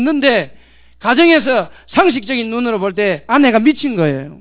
있는데 가정에서 상식적인 눈으로 볼 때 아내가 미친 거예요.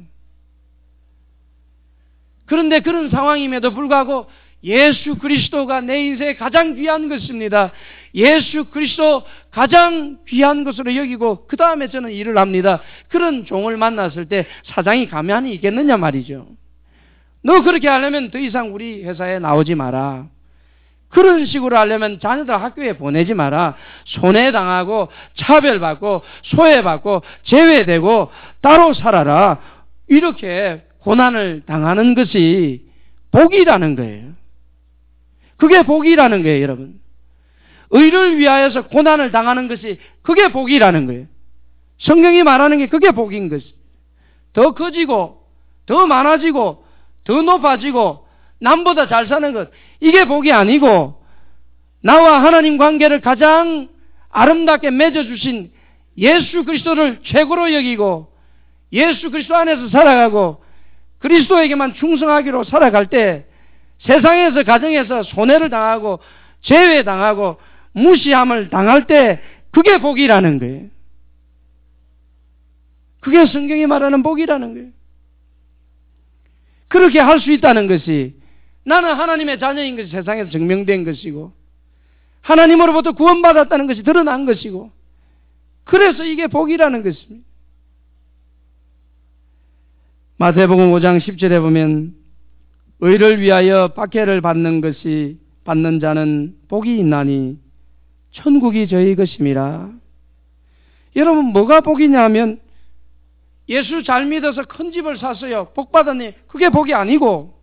그런데 그런 상황임에도 불구하고 예수 그리스도가 내 인생에 가장 귀한 것입니다. 예수 그리스도 가장 귀한 것으로 여기고 그 다음에 저는 일을 합니다. 그런 종을 만났을 때 사장이 가만히 있겠느냐 말이죠. 너 그렇게 하려면 더 이상 우리 회사에 나오지 마라. 그런 식으로 하려면 자녀들 학교에 보내지 마라. 손해당하고 차별받고 소외받고 제외되고 따로 살아라. 이렇게 고난을 당하는 것이 복이라는 거예요. 그게 복이라는 거예요, 여러분. 의를 위하여서 고난을 당하는 것이 그게 복이라는 거예요. 성경이 말하는 게 그게 복인 것이. 더 커지고 더 많아지고 더 높아지고 남보다 잘 사는 것, 이게 복이 아니고 나와 하나님 관계를 가장 아름답게 맺어주신 예수 그리스도를 최고로 여기고 예수 그리스도 안에서 살아가고 그리스도에게만 충성하기로 살아갈 때 세상에서 가정에서 손해를 당하고 제외당하고 무시함을 당할 때 그게 복이라는 거예요. 그게 성경이 말하는 복이라는 거예요. 그렇게 할 수 있다는 것이 나는 하나님의 자녀인 것이 세상에서 증명된 것이고 하나님으로부터 구원받았다는 것이 드러난 것이고 그래서 이게 복이라는 것입니다. 마태복음 5장 10절에 보면 의를 위하여 박해를 받는 자는 복이 있나니 천국이 저희 것임이라. 여러분 뭐가 복이냐면 예수 잘 믿어서 큰 집을 샀어요. 복 받았니? 그게 복이 아니고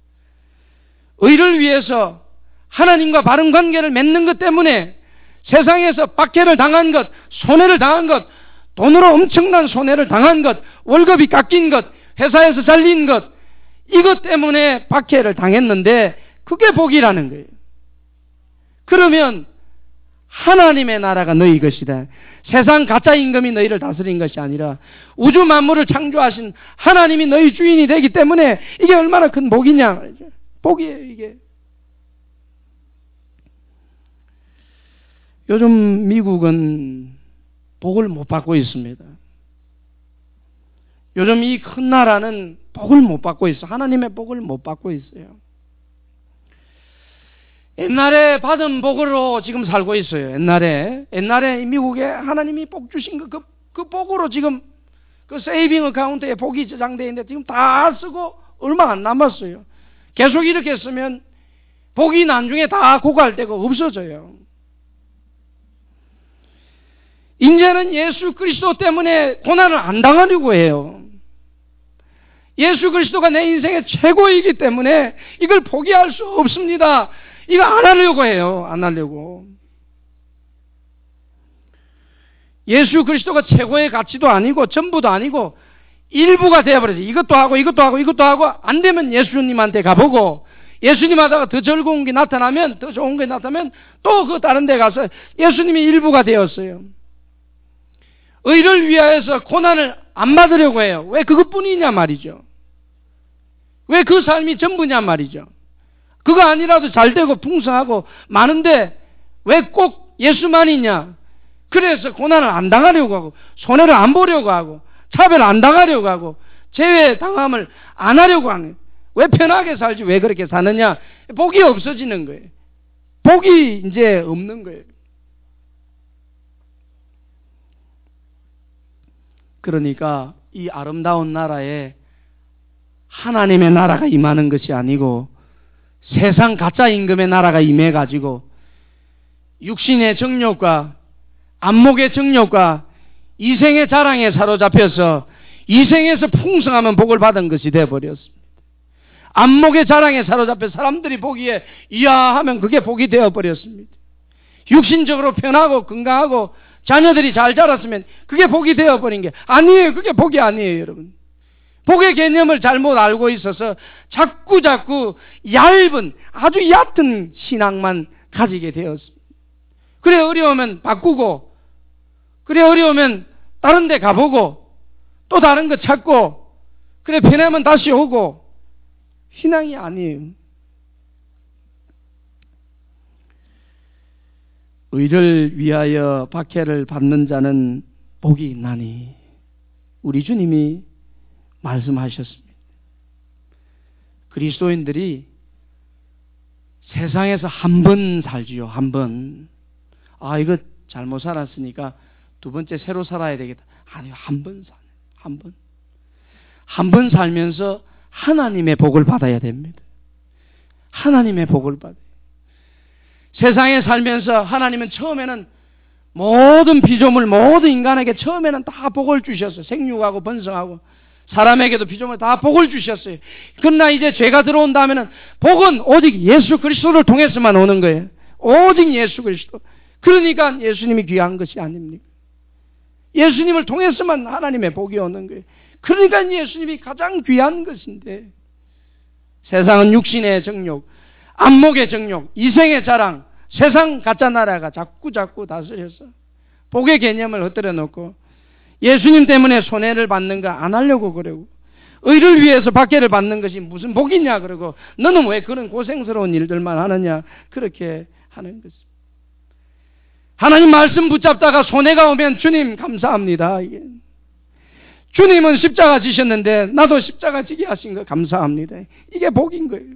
의를 위해서 하나님과 바른 관계를 맺는 것 때문에 세상에서 박해를 당한 것, 손해를 당한 것, 돈으로 엄청난 손해를 당한 것, 월급이 깎인 것, 회사에서 잘린 것, 이것 때문에 박해를 당했는데 그게 복이라는 거예요. 그러면 하나님의 나라가 너희 것이다. 세상 가짜 임금이 너희를 다스린 것이 아니라 우주 만물을 창조하신 하나님이 너희 주인이 되기 때문에 이게 얼마나 큰 복이냐 말이죠. 복이에요, 이게. 요즘 미국은 복을 못 받고 있습니다. 요즘 이 큰 나라는 복을 못 받고 있어요. 하나님의 복을 못 받고 있어요. 옛날에 받은 복으로 지금 살고 있어요. 옛날에 미국에 하나님이 복 주신 그 복으로 지금 그 세이빙 어카운트에 복이 저장되어 있는데 지금 다 쓰고 얼마 안 남았어요. 계속 이렇게 쓰면 복이 나중에 다 고갈되고 없어져요. 이제는 예수 그리스도 때문에 고난을 안 당하려고 해요. 예수 그리스도가 내 인생의 최고이기 때문에 이걸 포기할 수 없습니다. 이거 안 하려고 해요. 안 하려고. 예수 그리스도가 최고의 가치도 아니고 전부도 아니고 일부가 되어버려서 이것도 하고 안 되면 예수님한테 가보고 예수님 하다가 더 즐거운 게 나타나면 더 좋은 게 나타나면 또 그 다른 데 가서 예수님이 일부가 되었어요. 의를 위하여서 고난을 안 받으려고 해요. 왜 그것뿐이냐 말이죠. 왜 그 삶이 전부냐 말이죠. 그거 아니라도 잘 되고 풍성하고 많은데 왜 꼭 예수만이냐. 그래서 고난을 안 당하려고 하고 손해를 안 보려고 하고 차별 안 당하려고 하고 제외 당함을 안 하려고 하는 거예요. 왜 편하게 살지 왜 그렇게 사느냐. 복이 없어지는 거예요. 복이 이제 없는 거예요. 그러니까 이 아름다운 나라에 하나님의 나라가 임하는 것이 아니고 세상 가짜 임금의 나라가 임해가지고 육신의 정욕과 안목의 정욕과 이생의 자랑에 사로잡혀서 이생에서 풍성하면 복을 받은 것이 되어버렸습니다. 안목의 자랑에 사로잡혀 사람들이 보기에 이야 하면 그게 복이 되어버렸습니다. 육신적으로 편하고 건강하고 자녀들이 잘 자랐으면 그게 복이 되어버린 게 아니에요. 그게 복이 아니에요, 여러분. 복의 개념을 잘못 알고 있어서 자꾸 얇은 아주 얕은 신앙만 가지게 되었습니다. 그래 어려우면 바꾸고 그래 어려우면 다른 데 가보고 또 다른 거 찾고 그래 편하면 다시 오고 신앙이 아니에요. 의를 위하여 박해를 받는 자는 복이 있나니. 우리 주님이 말씀하셨습니다. 그리스도인들이 세상에서 한 번 살지요. 한 번. 아, 이거 잘못 살았으니까 두 번째 새로 살아야 되겠다. 아니요, 한 번 살아요. 한 번. 한 번 살면서 하나님의 복을 받아야 됩니다. 하나님의 복을 받아요. 세상에 살면서 하나님은 처음에는 모든 피조물, 모든 인간에게 처음에는 다 복을 주셨어요. 생육하고 번성하고 사람에게도 피조물 다 복을 주셨어요. 그러나 이제 죄가 들어온 다음에는 복은 오직 예수 그리스도를 통해서만 오는 거예요. 오직 예수 그리스도. 그러니까 예수님이 귀한 것이 아닙니까? 예수님을 통해서만 하나님의 복이 오는 거예요. 그러니까 예수님이 가장 귀한 것인데, 세상은 육신의 정욕, 안목의 정욕, 이생의 자랑, 세상 가짜 나라가 자꾸 다스려서 복의 개념을 흩뜨려 놓고 예수님 때문에 손해를 받는 거 안 하려고 그러고, 의를 위해서 박해를 받는 것이 무슨 복이냐 그러고, 너는 왜 그런 고생스러운 일들만 하느냐 그렇게 하는 것입니다. 하나님 말씀 붙잡다가 손해가 오면 주님 감사합니다. 주님은 십자가 지셨는데 나도 십자가 지게 하신 거 감사합니다. 이게 복인 거예요.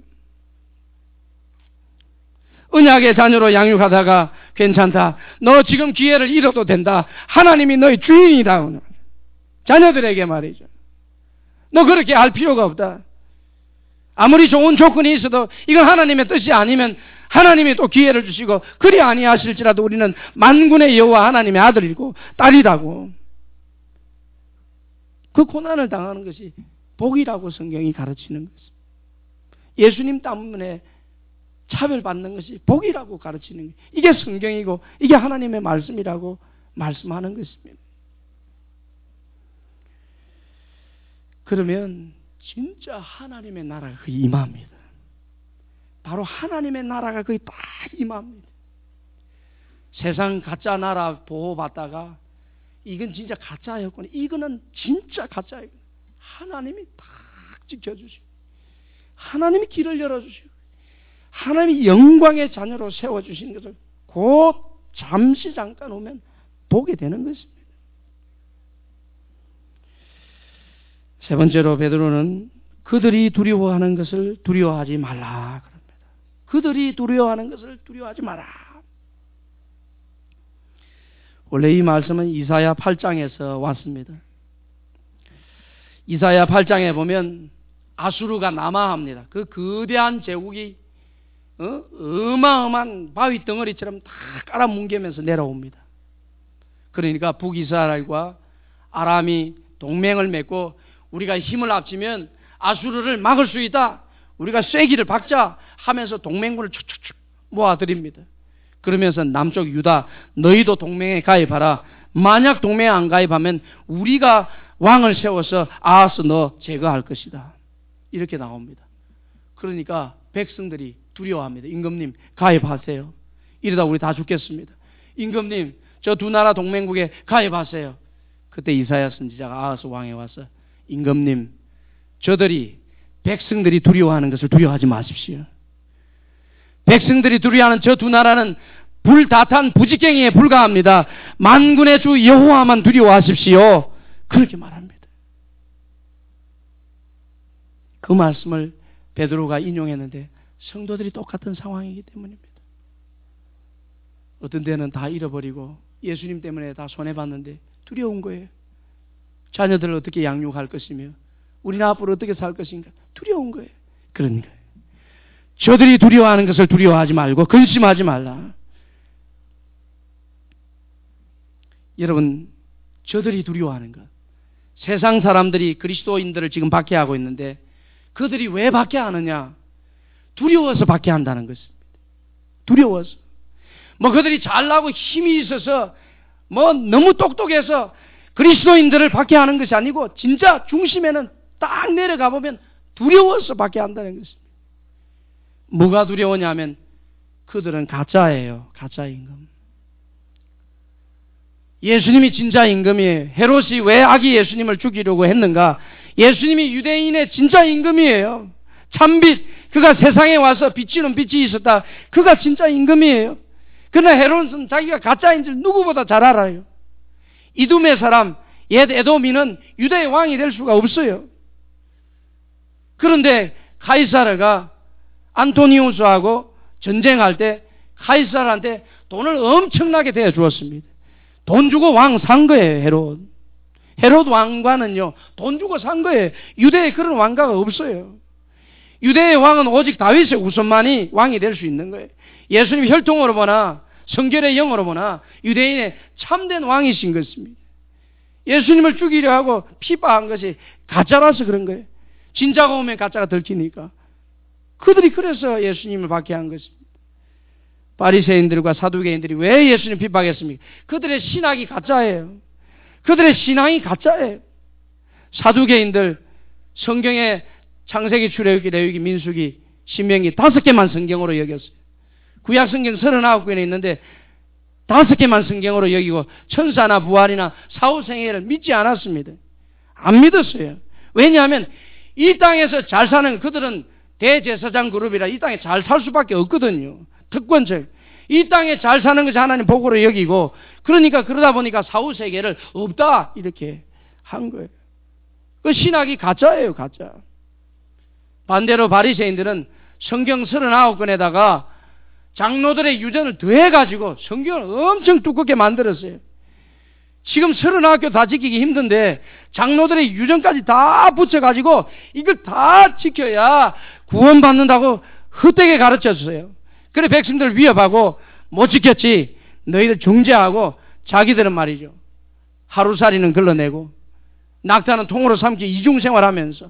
언약의 자녀로 양육하다가 괜찮다. 너 지금 기회를 잃어도 된다. 하나님이 너의 주인이다. 자녀들에게 말이죠. 너 그렇게 할 필요가 없다. 아무리 좋은 조건이 있어도 이건 하나님의 뜻이 아니면 하나님이 또 기회를 주시고, 그리 아니하실지라도 우리는 만군의 여호와 하나님의 아들이고 딸이라고. 그 고난을 당하는 것이 복이라고 성경이 가르치는 것입니다. 예수님 때문에 차별받는 것이 복이라고 가르치는 거예요. 이게 성경이고 이게 하나님의 말씀이라고 말씀하는 것입니다. 그러면 진짜 하나님의 나라가 거의 임합니다. 바로 하나님의 나라가 거의 딱 임합니다. 세상 가짜 나라 보호받다가 이건 진짜 가짜였구나, 이거는 진짜 가짜였구나, 하나님이 딱 지켜주시고 하나님이 길을 열어주시고 하나님이 영광의 자녀로 세워주시는 것을 곧 잠시 잠깐 오면 보게 되는 것입니다. 세 번째로 베드로는 그들이 두려워하는 것을 두려워하지 말라 그럽니다. 그들이 두려워하는 것을 두려워하지 마라. 원래 이 말씀은 이사야 8장에서 왔습니다. 이사야 8장에 보면 아수르가 남하합니다. 그 거대한 제국이 어마어마한 바위 덩어리처럼 다 깔아뭉개면서 내려옵니다. 그러니까 북이스라엘과 아람이 동맹을 맺고 우리가 힘을 합치면 아수르를 막을 수 있다, 우리가 쐐기를 박자 하면서 동맹군을 축축축 모아드립니다. 그러면서 남쪽 유다, 너희도 동맹에 가입하라. 만약 동맹에 안 가입하면 우리가 왕을 세워서 아하스 너 제거할 것이다. 이렇게 나옵니다. 그러니까 백성들이 두려워합니다. 임금님 가입하세요. 이러다 우리 다 죽겠습니다. 임금님 저 두 나라 동맹국에 가입하세요. 그때 이사야 선지자가 아하스 왕에 와서, 임금님 저들이 백성들이 두려워하는 것을 두려워하지 마십시오. 백성들이 두려워하는 저 두 나라는 불다탄 부지깽이에 불과합니다. 만군의 주 여호와만 두려워하십시오. 그렇게 말합니다. 그 말씀을 베드로가 인용했는데 성도들이 똑같은 상황이기 때문입니다. 어떤 데는 다 잃어버리고 예수님 때문에 다 손해봤는데 두려운 거예요. 자녀들을 어떻게 양육할 것이며 우리는 앞으로 어떻게 살 것인가 두려운 거예요. 그러니까 저들이 두려워하는 것을 두려워하지 말고 근심하지 말라. 여러분, 저들이 두려워하는 것, 세상 사람들이 그리스도인들을 지금 박해하고 있는데 그들이 왜 박해하느냐? 두려워서 박해한다는 것입니다. 두려워서. 그들이 잘나고 힘이 있어서 너무 똑똑해서 그리스도인들을 박해하는 것이 아니고 진짜 중심에는 딱 내려가 보면 두려워서 박해한다는 것입니다. 뭐가 두려우냐면 그들은 가짜예요. 가짜 임금. 예수님이 진짜 임금이에요. 헤롯이 왜 아기 예수님을 죽이려고 했는가? 예수님이 유대인의 진짜 임금이에요. 참빛, 그가 세상에 와서 비치는 빛이 있었다. 그가 진짜 임금이에요. 그러나 헤롯은 자기가 가짜인 줄 누구보다 잘 알아요. 이두메 사람 옛 에돔이는 유대의 왕이 될 수가 없어요. 그런데 카이사르가 안토니우스하고 전쟁할 때 카이사르한테 돈을 엄청나게 대어 주었습니다. 돈 주고 왕 산 거예요, 헤롯. 헤롯 왕과는요, 돈 주고 산 거예요. 유대에 그런 왕가가 없어요. 유대의 왕은 오직 다윗의 후손만이 왕이 될 수 있는 거예요. 예수님 혈통으로 보나 성결의 영으로 보나 유대인의 참된 왕이신 것입니다. 예수님을 죽이려 하고 피바한 것이 가짜라서 그런 거예요. 진짜가 오면 가짜가 들키니까. 그들이 그래서 예수님을 받게 한 것입니다. 바리새인들과 사두개인들이 왜 예수님 핍박했습니까? 그들의 신학이 가짜예요. 그들의 신앙이 가짜예요. 사두개인들 성경에 창세기, 출애굽기, 레위기, 민수기, 신명기 5개만 성경으로 여겼어요. 구약 성경 39권에 있는데 5개만 성경으로 여기고 천사나 부활이나 사후생애를 믿지 않았습니다. 안 믿었어요. 왜냐하면 이 땅에서 잘 사는 그들은 대제사장 그룹이라 이 땅에 잘 살 수밖에 없거든요. 특권적. 이 땅에 잘 사는 것이 하나님 복으로 여기고 그러니까 그러다 보니까 사후세계를 없다 이렇게 한 거예요. 그 신학이 가짜예요, 가짜. 반대로 바리새인들은 성경 39권에다가 장로들의 유전을 더해가지고 성경을 엄청 두껍게 만들었어요. 지금 39교 다 지키기 힘든데 장로들의 유전까지 다 붙여가지고 이걸 다 지켜야 구원받는다고 헛되게 가르쳐줬어요. 그래 백성들 위협하고 못 지켰지 너희들 중재하고 자기들은 말이죠. 하루살이는 걸러내고 낙타는 통으로 삼기 이중생활하면서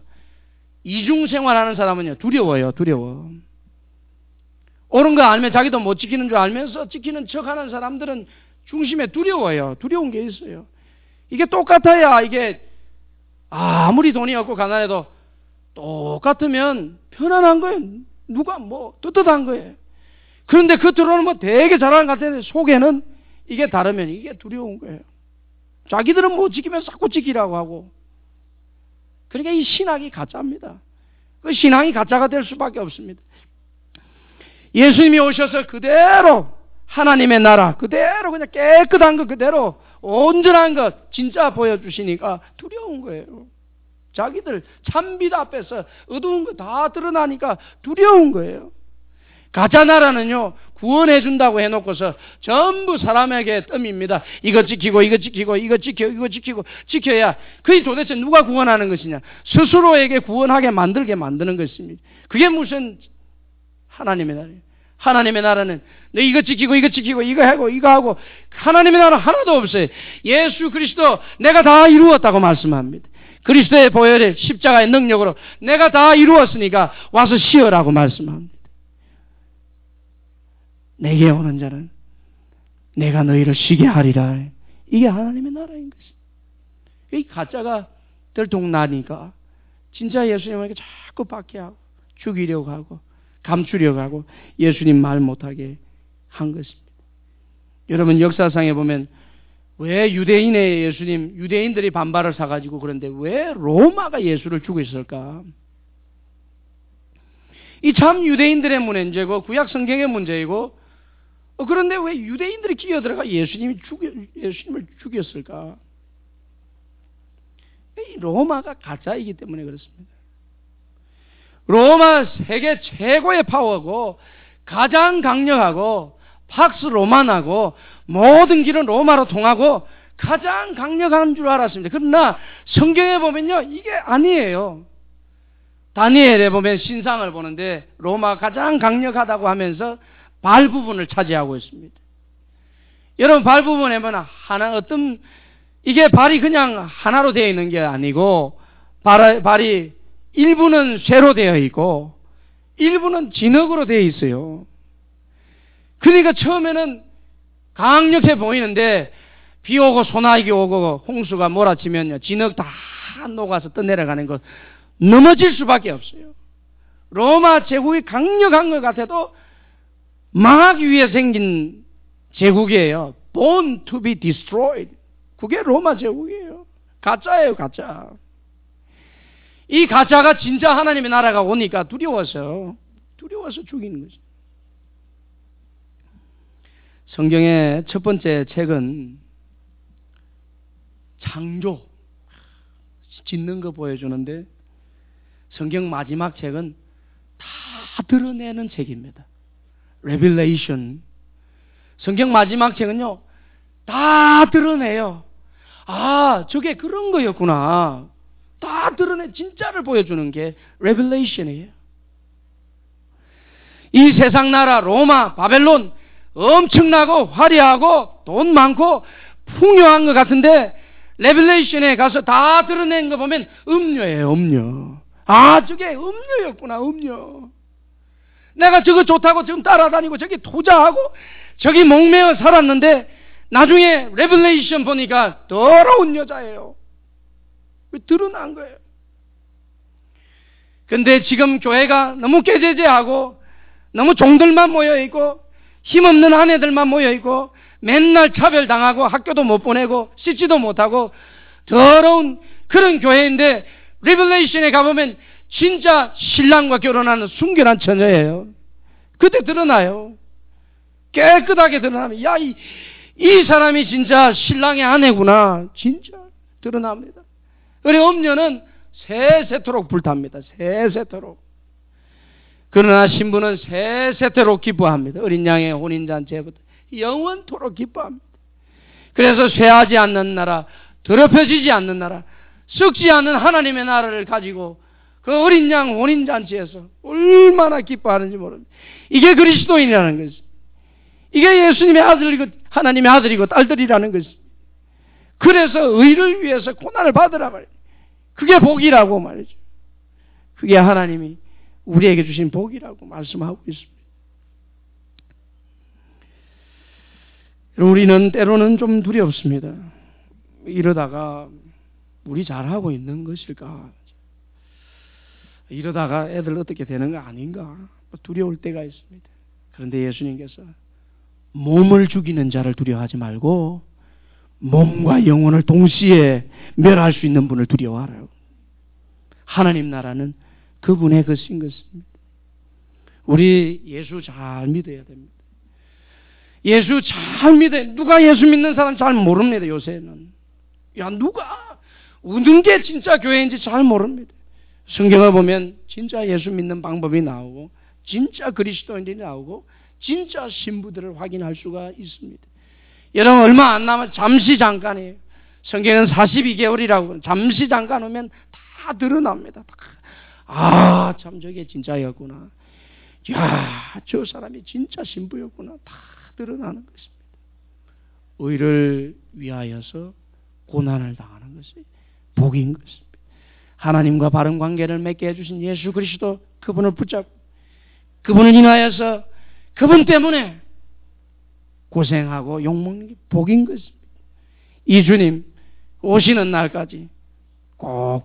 이중생활하는 사람은요 두려워요. 두려워. 옳은 거 알면 자기도 못 지키는 줄 알면서 지키는 척하는 사람들은 중심에 두려워요. 두려운 게 있어요. 이게 똑같아야 이게 아무리 돈이 없고 가난해도 똑같으면 편안한 거예요. 누가 뭐 떳떳한 거예요. 그런데 겉으로는 뭐 되게 잘하는 것 같은데 속에는 이게 다르면 이게 두려운 거예요. 자기들은 못 지키면 자꾸 지키라고 하고. 그러니까 이 신학이 가짜입니다. 그 신앙이 가짜가 될 수밖에 없습니다. 예수님이 오셔서 그대로 하나님의 나라 그대로 그냥 깨끗한 것 그대로 온전한 것 진짜 보여주시니까 두려운 거예요. 자기들 참빛 앞에서 어두운 거 다 드러나니까 두려운 거예요. 가짜 나라는요 구원해 준다고 해놓고서 전부 사람에게 뜸입니다. 이거 지키고 이거 지키고 이거 지키고 이거 지키고 지켜야 그게 도대체 누가 구원하는 것이냐? 스스로에게 구원하게 만들게 만드는 것입니다. 그게 무슨 하나님의 나라예요. 하나님의 나라는 너 이거 지키고 이거 지키고 이거 하고 이거 하고 하나님의 나라 하나도 없어요. 예수 그리스도 내가 다 이루었다고 말씀합니다. 그리스도의 보혈의 십자가의 능력으로 내가 다 이루었으니까 와서 쉬어라고 말씀합니다. 내게 오는 자는 내가 너희를 쉬게 하리라. 이게 하나님의 나라인 것입니다. 이 가짜가 들통나니까 진짜 예수님에게 자꾸 받게 하고 죽이려고 하고 감추려고 하고 예수님 말 못하게 한 것입니다. 여러분 역사상에 보면 왜 유대인의 예수님 유대인들이 반발을 사가지고 그런데 왜 로마가 예수를 죽였을까? 이 참 유대인들의 문제고 구약 성경의 문제이고 그런데 왜 유대인들이 끼어들어가 예수님을 죽였을까? 이 로마가 가짜이기 때문에 그렇습니다. 로마 세계 최고의 파워고 가장 강력하고 팍스 로마나고 모든 길은 로마로 통하고 가장 강력한 줄 알았습니다. 그러나 성경에 보면요 이게 아니에요. 다니엘에 보면 신상을 보는데 로마가 가장 강력하다고 하면서 발 부분을 차지하고 있습니다. 여러분 발 부분에 보면 하나 어떤 이게 발이 그냥 하나로 되어 있는 게 아니고 발이 일부는 쇠로 되어 있고 일부는 진흙으로 되어 있어요. 그러니까 처음에는 강력해 보이는데 비 오고 소나기 오고 홍수가 몰아치면요 진흙 다 녹아서 떠내려가는 것 넘어질 수밖에 없어요. 로마 제국이 강력한 것 같아도 망하기 위해 생긴 제국이에요. Born to be destroyed. 그게 로마 제국이에요. 가짜예요, 가짜. 이 가짜가 진짜 하나님의 나라가 오니까 두려워서 죽이는 거죠. 성경의 첫 번째 책은 창조, 짓는 거 보여주는데, 성경 마지막 책은 다 드러내는 책입니다. Revelation. 성경 마지막 책은요, 다 드러내요. 아, 저게 그런 거였구나. 다 드러내, 진짜를 보여주는 게 Revelation이에요. 이 세상 나라, 로마, 바벨론, 엄청나고 화려하고 돈 많고 풍요한 것 같은데, 레벨레이션에 가서 다 드러낸 거 보면 음료예요, 음료. 아, 저게 음료였구나, 음료. 내가 저거 좋다고 지금 따라다니고 저기 투자하고 저기 목매어 살았는데 나중에 레벨레이션 보니까 더러운 여자예요. 드러난 거예요. 근데 지금 교회가 너무 깨제제하고 너무 종들만 모여있고 힘없는 아내들만 모여있고 맨날 차별당하고 학교도 못 보내고 씻지도 못하고 더러운 그런 교회인데, 리벨레이션에 가보면 진짜 신랑과 결혼하는 순결한 처녀예요. 그때 드러나요. 깨끗하게 드러나면, 야, 이 사람이 진짜 신랑의 아내구나. 진짜 드러납니다. 우리 음녀는 세세토록 불탑니다. 세세토록. 그러나 신부는 세세토록 기뻐합니다. 어린 양의 혼인잔치부터 영원토록 기뻐합니다. 그래서 쇠하지 않는 나라, 더럽혀지지 않는 나라, 썩지 않는 하나님의 나라를 가지고 그 어린 양 혼인잔치에서 얼마나 기뻐하는지 모릅니다. 이게 그리스도인이라는 것이, 이게 예수님의 아들이고 하나님의 아들이고 딸들이라는 것이. 그래서 의를 위해서 고난을 받으라 말이에요. 그게 복이라고 말이죠. 그게 하나님이 우리에게 주신 복이라고 말씀하고 있습니다. 우리는 때로는 좀 두렵습니다. 이러다가 우리 잘하고 있는 것일까? 이러다가 애들 어떻게 되는 거 아닌가? 두려울 때가 있습니다. 그런데 예수님께서 몸을 죽이는 자를 두려워하지 말고 몸과 영혼을 동시에 멸할 수 있는 분을 두려워하라고. 하나님 나라는 그분의 것인 것입니다. 우리 예수 잘 믿어야 됩니다. 예수 잘 믿어요. 누가 예수 믿는 사람 잘 모릅니다, 요새는. 야, 누가 어느 게 진짜 교회인지 잘 모릅니다. 성경을 보면 진짜 예수 믿는 방법이 나오고 진짜 그리스도인들이 나오고 진짜 신부들을 확인할 수가 있습니다. 여러분, 얼마 안 남아 잠시 잠깐이에요. 성경은 42개월이라고 잠시 잠깐 오면 다 드러납니다. 아, 참 저게 진짜였구나. 야, 저 사람이 진짜 신부였구나. 다 드러나는 것입니다. 의를 위하여서 고난을 당하는 것이 복인 것입니다. 하나님과 바른 관계를 맺게 해주신 예수 그리스도, 그분을 붙잡고 그분을 인하여서 그분 때문에 고생하고 욕먹는 게 복인 것입니다. 이 주님 오시는 날까지 꼭